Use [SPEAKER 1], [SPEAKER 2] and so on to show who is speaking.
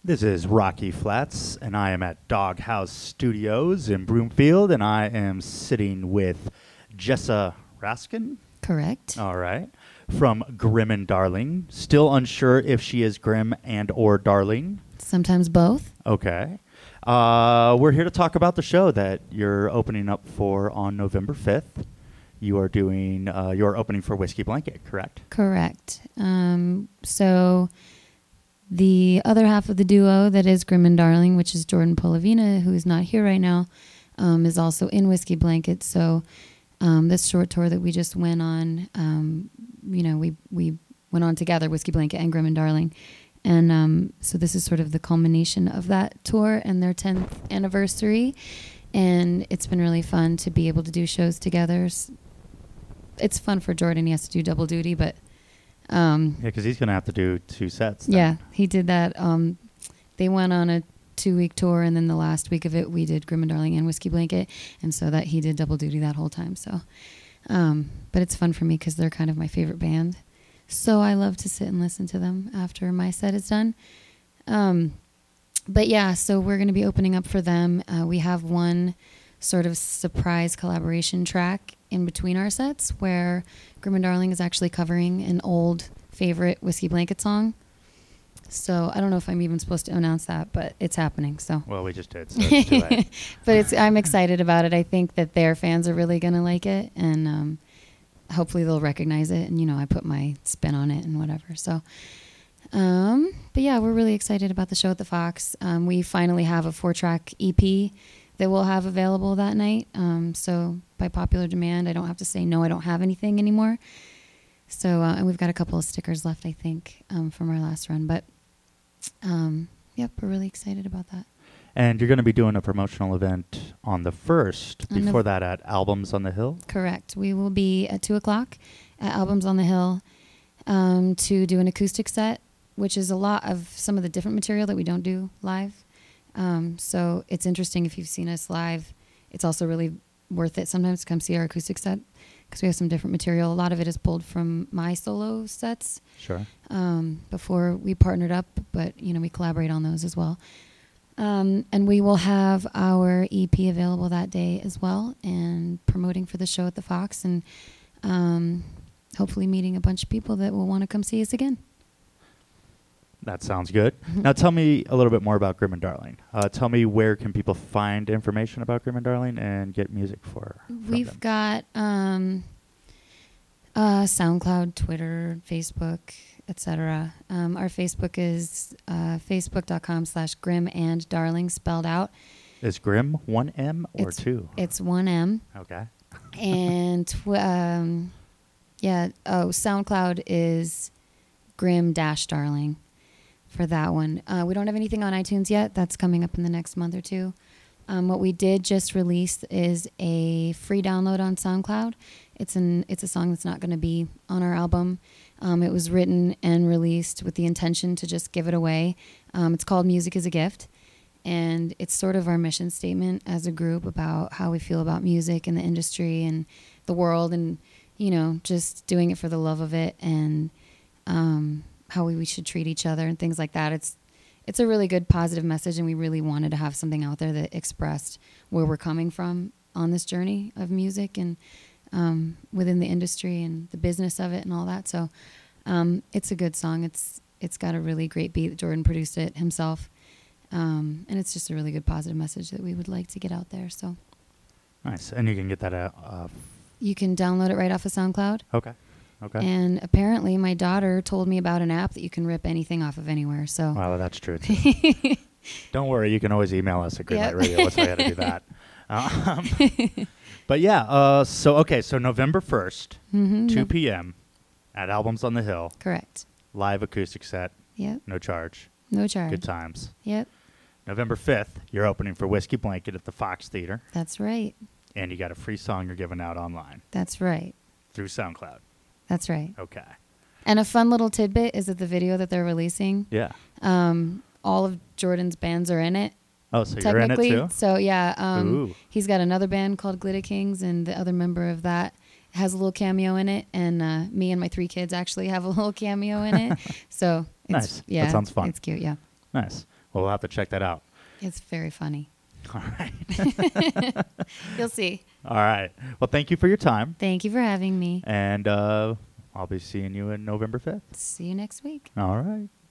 [SPEAKER 1] This is Rocky Flats, and I am at Doghouse Studios in Broomfield, and I am sitting with Jessa Raskin.
[SPEAKER 2] Correct.
[SPEAKER 1] All right. From Grim and Darling. Still unsure if she is Grim and or Darling.
[SPEAKER 2] Sometimes both.
[SPEAKER 1] Okay. We're here to talk about the show that you're opening up for on November 5th. You are doing, you're opening for Whiskey Blanket, correct?
[SPEAKER 2] Correct. So the other half of the duo that is Grim and Darling, which is Jordan Polavina, who is not here right now, is also in Whiskey Blanket. So this short tour that we just went on, we went on together, Whiskey Blanket and Grim and Darling. And so this is sort of the culmination of that tour and their 10th anniversary. And it's been really fun to be able to do shows together. It's fun for Jordan. He has to do double duty, but...
[SPEAKER 1] yeah, because he's going to have to do 2 sets. Then.
[SPEAKER 2] Yeah, he did that. They went on a 2-week tour, and then the last week of it, we did Grim and Darling and Whiskey Blanket. And so that he did double duty that whole time. So, but it's fun for me because they're kind of my favorite band. So I love to sit and listen to them after my set is done. But yeah, so we're going to be opening up for them. We have one sort of surprise collaboration track in between our sets where Grim and Darling is actually covering an old favorite Whiskey Blanket song. So I don't know if I'm even supposed to announce that, but it's happening. So
[SPEAKER 1] well, we just did, so it's too late.
[SPEAKER 2] But I'm excited about it. I think that their fans are really going to like it, and hopefully they'll recognize it. And, I put my spin on it and whatever. So, but yeah, we're really excited about the show at the Fox. We finally have a 4-track EP that we'll have available that night. So by popular demand, I don't have to say, no, I don't have anything anymore. So, and we've got a couple of stickers left, I think, from our last run. But, yep, we're really excited about that.
[SPEAKER 1] And you're going to be doing a promotional event on the 1st. Before that at Albums on the Hill?
[SPEAKER 2] Correct. We will be at 2 o'clock at Albums on the Hill to do an acoustic set, which is a lot of some of the different material that we don't do live. So it's interesting if you've seen us live. It's also really worth it sometimes to come see our acoustic set because we have some different material. A lot of it is pulled from my solo sets.
[SPEAKER 1] Sure.
[SPEAKER 2] Before we partnered up, but, we collaborate on those as well. And we will have our EP available that day as well and promoting for the show at the Fox and hopefully meeting a bunch of people that will want to come see us again.
[SPEAKER 1] That sounds good. Now tell me a little bit more about Grim and Darling. Tell me where can people find information about Grim and Darling and get music
[SPEAKER 2] We've got SoundCloud, Twitter, Facebook, etc. Our Facebook is facebook.com/Grim and Darling spelled out.
[SPEAKER 1] Is Grim 1 M or 2?
[SPEAKER 2] It's 1 M.
[SPEAKER 1] Okay.
[SPEAKER 2] And SoundCloud is Grim-Darling. For that one. We don't have anything on iTunes yet. That's coming up in the next month or two. What we did just release is a free download on SoundCloud. It's a song that's not going to be on our album. It was written and released with the intention to just give it away. It's called Music is a Gift. And it's sort of our mission statement as a group about how we feel about music and the industry and the world and, just doing it for the love of it and how we should treat each other and things like that. It's a really good positive message, and we really wanted to have something out there that expressed where we're coming from on this journey of music and within the industry and the business of it and all that. So it's a good song. It's got a really great beat. Jordan produced it himself, and it's just a really good positive message that we would like to get out there. So
[SPEAKER 1] nice, and you can get that out.
[SPEAKER 2] You can download it right off of SoundCloud.
[SPEAKER 1] Okay.
[SPEAKER 2] And apparently my daughter told me about an app that you can rip anything off of anywhere. So
[SPEAKER 1] well, that's true too. Don't worry, you can always email us at Greenlight Radio. Let's tell you how to do that. But yeah, so November 1st, 2 p.m. at Albums on the Hill.
[SPEAKER 2] Correct.
[SPEAKER 1] Live acoustic set.
[SPEAKER 2] Yep.
[SPEAKER 1] No charge.
[SPEAKER 2] No charge.
[SPEAKER 1] Good times.
[SPEAKER 2] Yep.
[SPEAKER 1] November 5th, you're opening for Whiskey Blanket at the Fox Theater.
[SPEAKER 2] That's right.
[SPEAKER 1] And you got a free song you're giving out online.
[SPEAKER 2] That's right.
[SPEAKER 1] Through SoundCloud.
[SPEAKER 2] That's right.
[SPEAKER 1] Okay.
[SPEAKER 2] And a fun little tidbit is that the video that they're releasing, all of Jordan's bands are in it.
[SPEAKER 1] Oh, so you're in it too?
[SPEAKER 2] So yeah, he's got another band called Glitter Kings, and the other member of that has a little cameo in it, and me and my 3 kids actually have a little cameo in it. So
[SPEAKER 1] nice.
[SPEAKER 2] Yeah,
[SPEAKER 1] that sounds fun.
[SPEAKER 2] It's cute. Yeah.
[SPEAKER 1] Nice. We'll have to check that out.
[SPEAKER 2] It's very funny.
[SPEAKER 1] All right.
[SPEAKER 2] You'll see.
[SPEAKER 1] All right. Well, thank you for your time.
[SPEAKER 2] Thank you for having me.
[SPEAKER 1] And I'll be seeing you on November 5th.
[SPEAKER 2] See you next week.
[SPEAKER 1] All right.